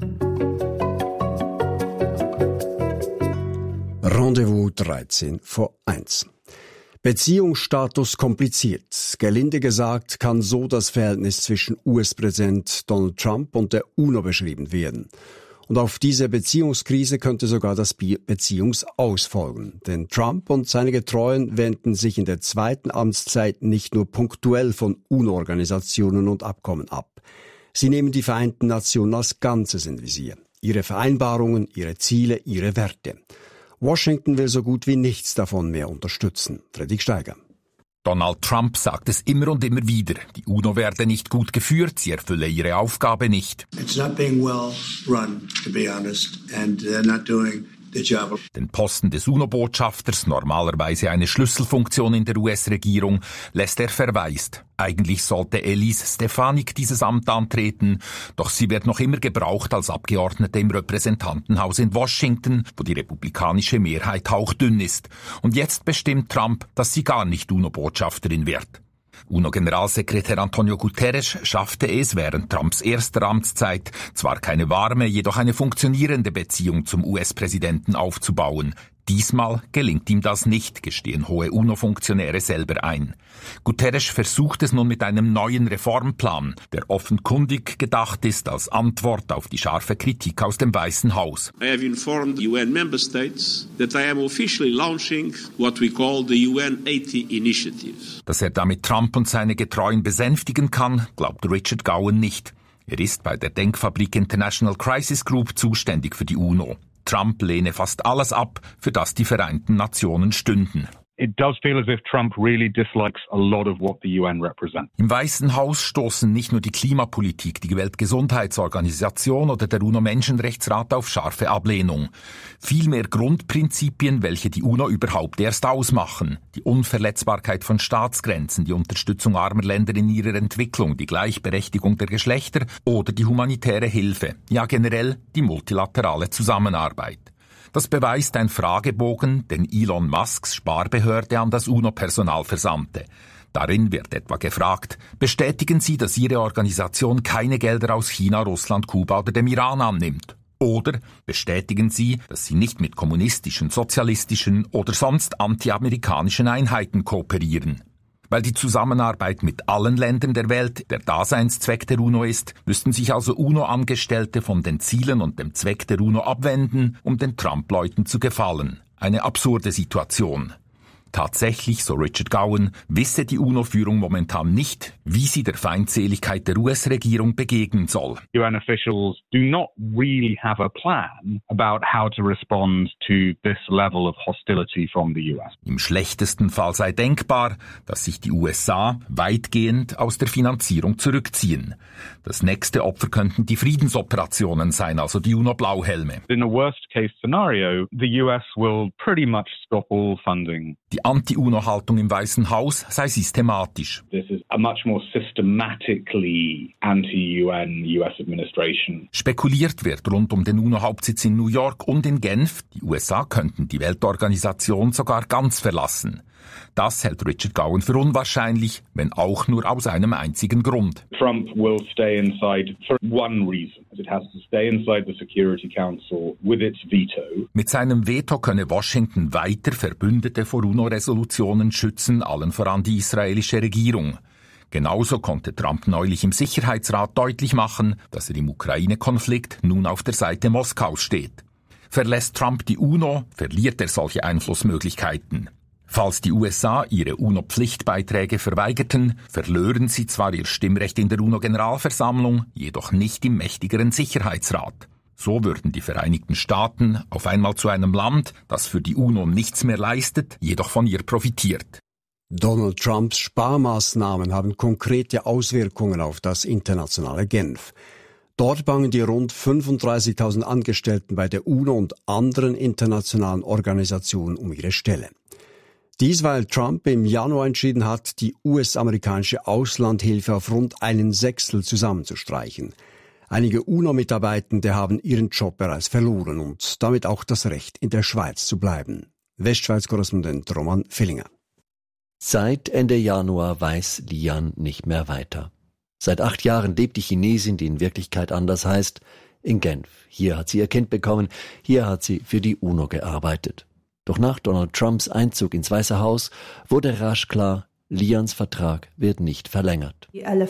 Rendezvous dreizehn vor eins. Beziehungsstatus kompliziert. Gelinde gesagt kann so das Verhältnis zwischen U S-Präsident Donald Trump und der UNO beschrieben werden. Und auf diese Beziehungskrise könnte sogar das Beziehungsaus folgen. Denn Trump und seine Getreuen wenden sich in der zweiten Amtszeit nicht nur punktuell von UNO-Organisationen und Abkommen ab. Sie nehmen die Vereinten Nationen als Ganzes in Visier. Ihre Vereinbarungen, ihre Ziele, ihre Werte. Washington will so gut wie nichts davon mehr unterstützen. Fredrik Steiger. Donald Trump sagt es immer und immer wieder. Die UNO werde nicht gut geführt, sie erfülle ihre Aufgabe nicht. It's not being well run, to be honest, and they're not doing the job. Den Posten des UNO-Botschafters, normalerweise eine Schlüsselfunktion in der U S-Regierung, lässt er verwaist. Eigentlich sollte Elise Stefanik dieses Amt antreten, doch sie wird noch immer gebraucht als Abgeordnete im Repräsentantenhaus in Washington, wo die republikanische Mehrheit hauchdünn ist. Und jetzt bestimmt Trump, dass sie gar nicht UNO-Botschafterin wird. UNO-Generalsekretär Antonio Guterres schaffte es während Trumps erster Amtszeit, zwar keine warme, jedoch eine funktionierende Beziehung zum U S-Präsidenten aufzubauen. Diesmal gelingt ihm das nicht, gestehen hohe UNO-Funktionäre selber ein. Guterres versucht es nun mit einem neuen Reformplan, der offenkundig gedacht ist als Antwort auf die scharfe Kritik aus dem Weißen Haus. I have informed U N member states that I am officially launching what we call the U N eighty Initiative. Dass er damit Trump und seine Getreuen besänftigen kann, glaubt Richard Gowan nicht. Er ist bei der Denkfabrik International Crisis Group zuständig für die UNO. Trump lehne fast alles ab, für das die Vereinten Nationen stünden. It does feel as if Trump really dislikes a lot of what the U N represents. Im Weißen Haus stoßen nicht nur die Klimapolitik, die Weltgesundheitsorganisation oder der UNO-Menschenrechtsrat auf scharfe Ablehnung. Vielmehr Grundprinzipien, welche die UNO überhaupt erst ausmachen. Die Unverletzbarkeit von Staatsgrenzen, die Unterstützung armer Länder in ihrer Entwicklung, die Gleichberechtigung der Geschlechter oder die humanitäre Hilfe. Ja, generell die multilaterale Zusammenarbeit. Das beweist ein Fragebogen, den Elon Musks Sparbehörde an das UNO-Personal versandte. Darin wird etwa gefragt, bestätigen Sie, dass Ihre Organisation keine Gelder aus China, Russland, Kuba oder dem Iran annimmt? Oder bestätigen Sie, dass Sie nicht mit kommunistischen, sozialistischen oder sonst anti-amerikanischen Einheiten kooperieren? Weil die Zusammenarbeit mit allen Ländern der Welt der Daseinszweck der UNO ist, müssten sich also UNO-Angestellte von den Zielen und dem Zweck der UNO abwenden, um den Trump-Leuten zu gefallen. Eine absurde Situation. Tatsächlich, so Richard Gowan, wisse die UNO-Führung momentan nicht, wie sie der Feindseligkeit der U S-Regierung begegnen soll. U N officials do not really have a plan about how to respond to this level of hostility from the U S. Im schlechtesten Fall sei denkbar, dass sich die U S A weitgehend aus der Finanzierung zurückziehen. Das nächste Opfer könnten die Friedensoperationen sein, also die UNO-Blauhelme. In a worst-case scenario, the U S will pretty much stop all funding. Die Anti-UNO-Haltung im Weißen Haus sei systematisch. This is a much more systematically anti-U N U S administration. Spekuliert wird rund um den UNO-Hauptsitz in New York und in Genf, die U S A könnten die Weltorganisation sogar ganz verlassen. Das hält Richard Gowan für unwahrscheinlich, wenn auch nur aus einem einzigen Grund. Trump will stay inside for one reason. It has to stay inside the Security Council with its veto. Mit seinem Veto könne Washington weiter Verbündete vor UNO-Resolutionen schützen, allen voran die israelische Regierung. Genauso konnte Trump neulich im Sicherheitsrat deutlich machen, dass er im Ukraine-Konflikt nun auf der Seite Moskaus steht. Verlässt Trump die UNO, verliert er solche Einflussmöglichkeiten. Falls die U S A ihre UNO-Pflichtbeiträge verweigerten, verlören sie zwar ihr Stimmrecht in der UNO-Generalversammlung, jedoch nicht im mächtigeren Sicherheitsrat. So würden die Vereinigten Staaten auf einmal zu einem Land, das für die UNO nichts mehr leistet, jedoch von ihr profitiert. Donald Trumps Sparmaßnahmen haben konkrete Auswirkungen auf das internationale Genf. Dort bangen die rund fünfunddreißigtausend Angestellten bei der UNO und anderen internationalen Organisationen um ihre Stelle. Dies, weil Trump im Januar entschieden hat, die U S-amerikanische Auslandhilfe auf rund einen Sechstel zusammenzustreichen. Einige UNO-Mitarbeitende haben ihren Job bereits verloren und damit auch das Recht, in der Schweiz zu bleiben. Westschweiz-Korrespondent Roman Villinger. Seit Ende Januar weiß Lian nicht mehr weiter. Seit acht Jahren lebt die Chinesin, die in Wirklichkeit anders heißt, in Genf. Hier hat sie ihr Kind bekommen, hier hat sie für die UNO gearbeitet. Doch nach Donald Trumps Einzug ins Weiße Haus wurde rasch klar, Lians Vertrag wird nicht verlängert.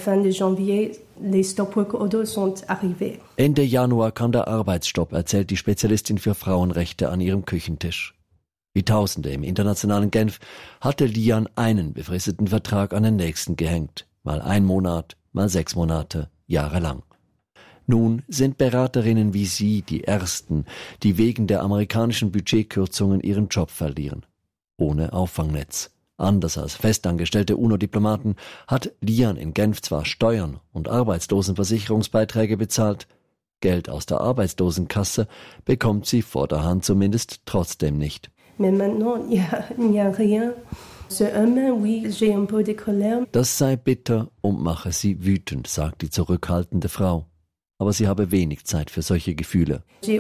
Ende Januar kam der Arbeitsstopp, erzählt die Spezialistin für Frauenrechte an ihrem Küchentisch. Wie Tausende im internationalen Genf hatte Lian einen befristeten Vertrag an den nächsten gehängt. Mal ein Monat, mal sechs Monate, jahrelang. Nun sind Beraterinnen wie sie die Ersten, die wegen der amerikanischen Budgetkürzungen ihren Job verlieren. Ohne Auffangnetz. Anders als festangestellte UNO-Diplomaten hat Lian in Genf zwar Steuern und Arbeitslosenversicherungsbeiträge bezahlt, Geld aus der Arbeitslosenkasse bekommt sie vor der Hand zumindest trotzdem nicht. Das sei bitter und mache sie wütend, sagt die zurückhaltende Frau. Aber sie habe wenig Zeit für solche Gefühle.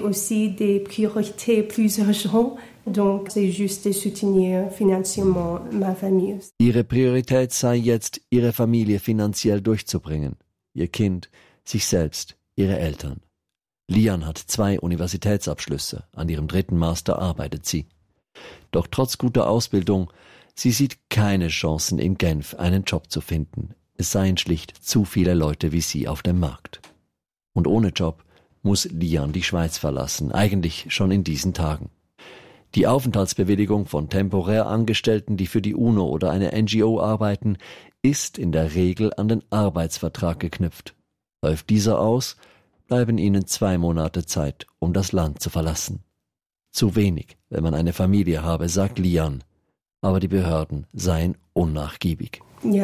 Ihre Priorität sei jetzt, ihre Familie finanziell durchzubringen. Ihr Kind, sich selbst, ihre Eltern. Lian hat zwei Universitätsabschlüsse. An ihrem dritten Master arbeitet sie. Doch trotz guter Ausbildung, sie sieht keine Chancen in Genf, einen Job zu finden. Es seien schlicht zu viele Leute wie sie auf dem Markt. Und ohne Job muss Lian die Schweiz verlassen, eigentlich schon in diesen Tagen. Die Aufenthaltsbewilligung von temporär Angestellten, die für die UNO oder eine N G O arbeiten, ist in der Regel an den Arbeitsvertrag geknüpft. Läuft dieser aus, bleiben ihnen zwei Monate Zeit, um das Land zu verlassen. Zu wenig, wenn man eine Familie habe, sagt Lian. Aber die Behörden seien unnachgiebig.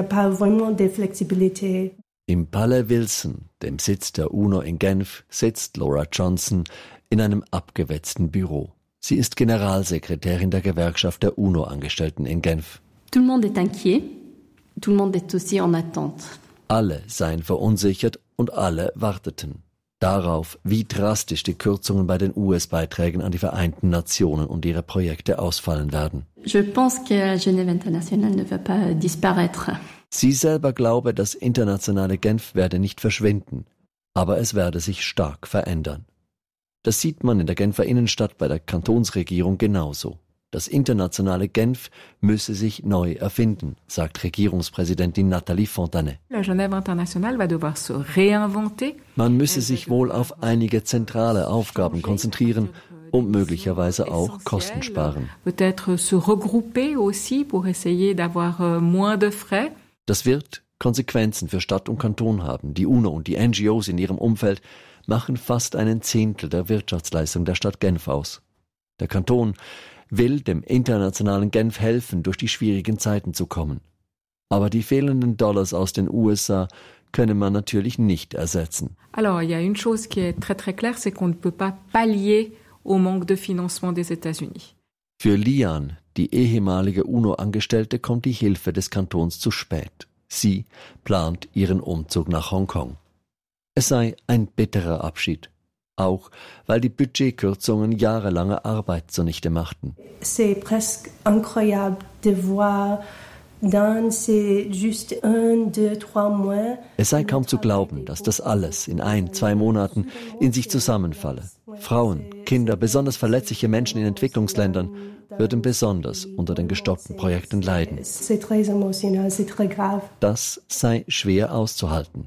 Im Palais Wilson, dem Sitz der UNO in Genf, sitzt Laura Johnson in einem abgewetzten Büro. Sie ist Generalsekretärin der Gewerkschaft der UNO-Angestellten in Genf. Tout le monde est inquiet, tout le monde est aussi en attente. Alle seien verunsichert und alle warteten darauf, wie drastisch die Kürzungen bei den U S-Beiträgen an die Vereinten Nationen und ihre Projekte ausfallen werden. Je pense que Genève Internationale ne va pas disparaître. Sie selber glaube, das internationale Genf werde nicht verschwinden, aber es werde sich stark verändern. Das sieht man in der Genfer Innenstadt bei der Kantonsregierung genauso. Das internationale Genf müsse sich neu erfinden, sagt Regierungspräsidentin Nathalie Fontanet. Man müsse sich wohl auf einige zentrale Aufgaben konzentrieren und möglicherweise auch Kosten sparen. Peut-être se regrouper aussi pour essayer d'avoir moins de frais. Das wird Konsequenzen für Stadt und Kanton haben. Die UNO und die N G Os in ihrem Umfeld machen fast einen Zehntel der Wirtschaftsleistung der Stadt Genf aus. Der Kanton will dem internationalen Genf helfen, durch die schwierigen Zeiten zu kommen. Aber die fehlenden Dollars aus den U S A könne man natürlich nicht ersetzen. Alors, il y a une chose qui est très très claire, c'est qu'on ne peut pas pallier au manque de financement des États-Unis. Für Lian, die ehemalige UNO-Angestellte, kommt die Hilfe des Kantons zu spät. Sie plant ihren Umzug nach Hongkong. Es sei ein bitterer Abschied, auch weil die Budgetkürzungen jahrelange Arbeit zunichte machten. C'est presque incroyable de voir. Es sei kaum zu glauben, dass das alles in ein, zwei Monaten in sich zusammenfalle. Frauen, Kinder, besonders verletzliche Menschen in Entwicklungsländern würden besonders unter den gestoppten Projekten leiden. Das sei schwer auszuhalten.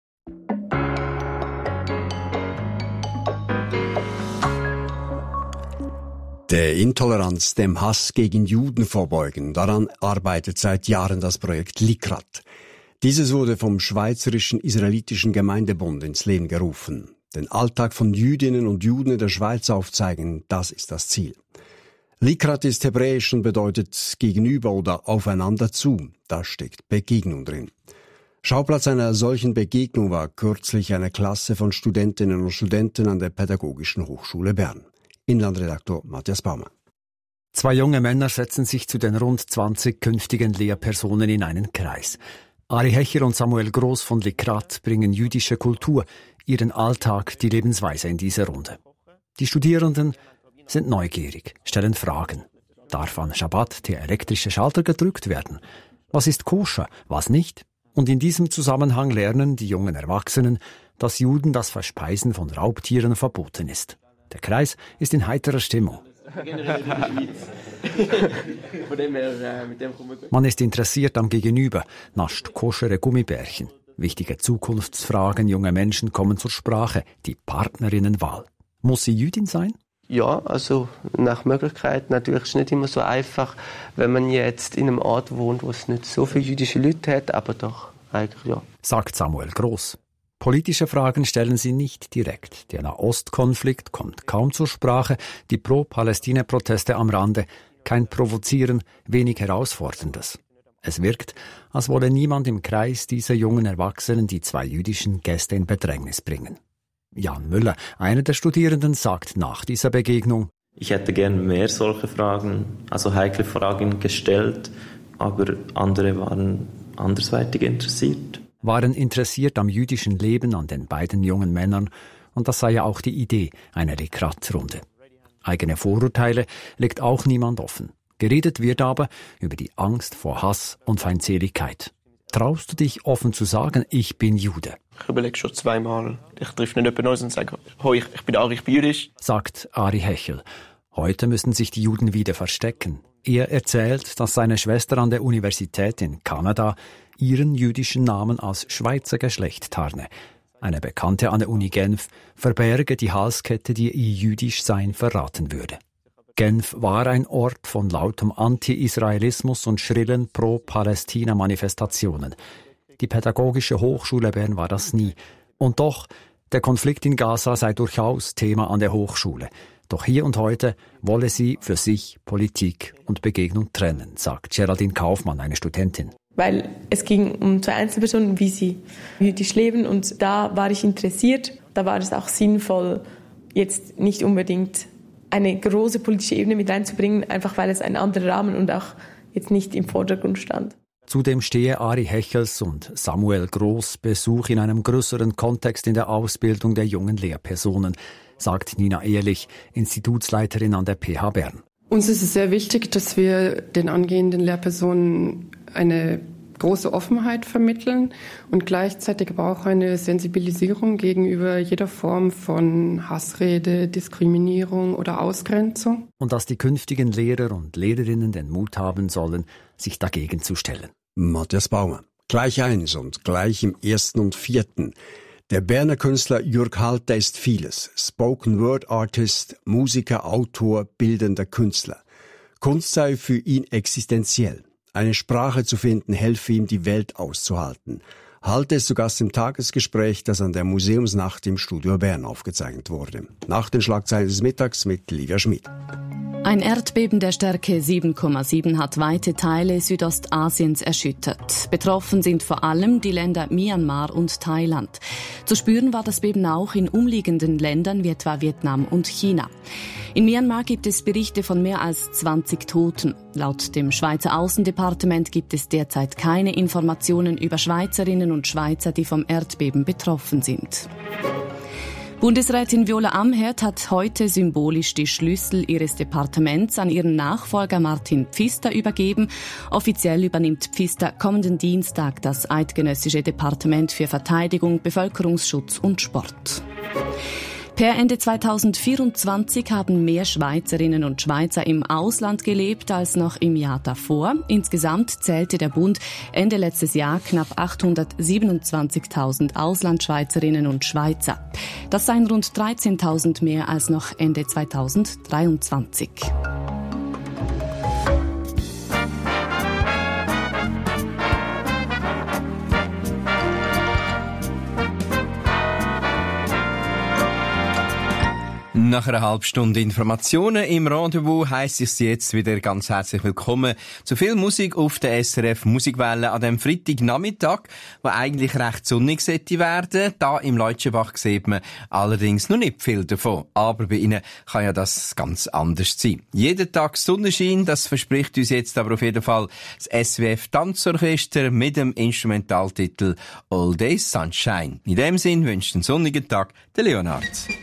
Der Intoleranz, dem Hass gegen Juden vorbeugen, daran arbeitet seit Jahren das Projekt Likrat. Dieses wurde vom Schweizerischen Israelitischen Gemeindebund ins Leben gerufen. Den Alltag von Jüdinnen und Juden in der Schweiz aufzeigen, das ist das Ziel. Likrat ist hebräisch und bedeutet gegenüber oder aufeinander zu. Da steckt Begegnung drin. Schauplatz einer solchen Begegnung war kürzlich eine Klasse von Studentinnen und Studenten an der Pädagogischen Hochschule Bern. Inlandredaktor Matthias Baumann. Zwei junge Männer setzen sich zu den rund zwanzig künftigen Lehrpersonen in einen Kreis. Ari Hecher und Samuel Groß von Likrat bringen jüdische Kultur, ihren Alltag, die Lebensweise in diese Runde. Die Studierenden sind neugierig, stellen Fragen. Darf an Schabbat der elektrische Schalter gedrückt werden? Was ist koscher, was nicht? Und in diesem Zusammenhang lernen die jungen Erwachsenen, dass Juden das Verspeisen von Raubtieren verboten ist. Der Kreis ist in heiterer Stimmung. Man ist interessiert am Gegenüber, nascht koschere Gummibärchen. Wichtige Zukunftsfragen junger Menschen kommen zur Sprache, die Partnerinnenwahl. Muss sie Jüdin sein? Ja, also nach Möglichkeit. Natürlich ist es nicht immer so einfach, wenn man jetzt in einem Ort wohnt, wo es nicht so viele jüdische Leute hat, aber doch eigentlich ja. Sagt Samuel Groß. Politische Fragen stellen sie nicht direkt. Der Nahostkonflikt kommt kaum zur Sprache, die Pro-Palästina-Proteste am Rande, kein Provozieren, wenig Herausforderndes. Es wirkt, als wolle niemand im Kreis dieser jungen Erwachsenen die zwei jüdischen Gäste in Bedrängnis bringen. Jan Müller, einer der Studierenden, sagt nach dieser Begegnung: Ich hätte gern mehr solche Fragen, also heikle Fragen gestellt, aber andere waren andersweitig interessiert. waren interessiert am jüdischen Leben an den beiden jungen Männern, und das sei ja auch die Idee einer Likrat-Runde. Eigene Vorurteile legt auch niemand offen. Geredet wird aber über die Angst vor Hass und Feindseligkeit. Traust du dich offen zu sagen, ich bin Jude? Ich überlege schon zweimal. Ich treffe nicht jemanden Neues und sage, hoi, ich, ich bin Ari, ich bin jüdisch. Sagt Ari Hechel. Heute müssen sich die Juden wieder verstecken. Er erzählt, dass seine Schwester an der Universität in Kanada ihren jüdischen Namen als Schweizer Geschlecht tarne. Eine Bekannte an der Uni Genf verberge die Halskette, die ihr Jüdischsein verraten würde. Genf war ein Ort von lautem Anti-Israelismus und schrillen Pro-Palästina-Manifestationen. Die Pädagogische Hochschule Bern war das nie. Und doch, der Konflikt in Gaza sei durchaus Thema an der Hochschule. Doch hier und heute wolle sie für sich Politik und Begegnung trennen, sagt Geraldine Kaufmann, eine Studentin. Weil es ging um zwei Einzelpersonen, wie sie jüdisch leben, und da war ich interessiert. Da war es auch sinnvoll, jetzt nicht unbedingt eine große politische Ebene mit reinzubringen, einfach weil es ein anderer Rahmen und auch jetzt nicht im Vordergrund stand. Zudem stehe Ari Hechels und Samuel Groß Besuch in einem größeren Kontext in der Ausbildung der jungen Lehrpersonen, sagt Nina Ehrlich, Institutsleiterin an der P H Bern. Uns ist es sehr wichtig, dass wir den angehenden Lehrpersonen eine große Offenheit vermitteln und gleichzeitig aber auch eine Sensibilisierung gegenüber jeder Form von Hassrede, Diskriminierung oder Ausgrenzung. Und dass die künftigen Lehrer und Lehrerinnen den Mut haben sollen, sich dagegen zu stellen. Matthias Baumann. Gleich eins und gleich im ersten und vierten. Der Berner Künstler Jürg Halter ist vieles. Spoken Word Artist, Musiker, Autor, bildender Künstler. Kunst sei für ihn existenziell. Eine Sprache zu finden, helfe ihm, die Welt auszuhalten. Halter ist zu Gast im Tagesgespräch, das an der Museumsnacht im Studio Bern aufgezeichnet wurde. Nach den Schlagzeilen des Mittags mit Livia Schmid. Ein Erdbeben der Stärke sieben Komma sieben hat weite Teile Südostasiens erschüttert. Betroffen sind vor allem die Länder Myanmar und Thailand. Zu spüren war das Beben auch in umliegenden Ländern wie etwa Vietnam und China. In Myanmar gibt es Berichte von mehr als zwanzig Toten. Laut dem Schweizer Außendepartement gibt es derzeit keine Informationen über Schweizerinnen und Schweizer, die vom Erdbeben betroffen sind. Bundesrätin Viola Amherd hat heute symbolisch die Schlüssel ihres Departements an ihren Nachfolger Martin Pfister übergeben. Offiziell übernimmt Pfister kommenden Dienstag das Eidgenössische Departement für Verteidigung, Bevölkerungsschutz und Sport. Per Ende zweitausendvierundzwanzig haben mehr Schweizerinnen und Schweizer im Ausland gelebt als noch im Jahr davor. Insgesamt zählte der Bund Ende letztes Jahr knapp achthundertsiebenundzwanzigtausend Auslandschweizerinnen und Schweizer. Das seien rund dreizehntausend mehr als noch Ende zweitausenddreiundzwanzig. Nach einer halben Stunde Informationen im Rendezvous heisst es jetzt wieder ganz herzlich willkommen zu viel Musik auf der S R F Musikwelle an dem Freitagnachmittag, wo eigentlich recht sonnig sollte werden. Da im Leutschenbach sieht man allerdings noch nicht viel davon. Aber bei Ihnen kann ja das ganz anders sein. Jeden Tag Sonnenschein, das verspricht uns jetzt aber auf jeden Fall das S W F Tanzorchester mit dem Instrumentaltitel All Day Sunshine. In dem Sinn wünscht einen sonnigen Tag der Leonard.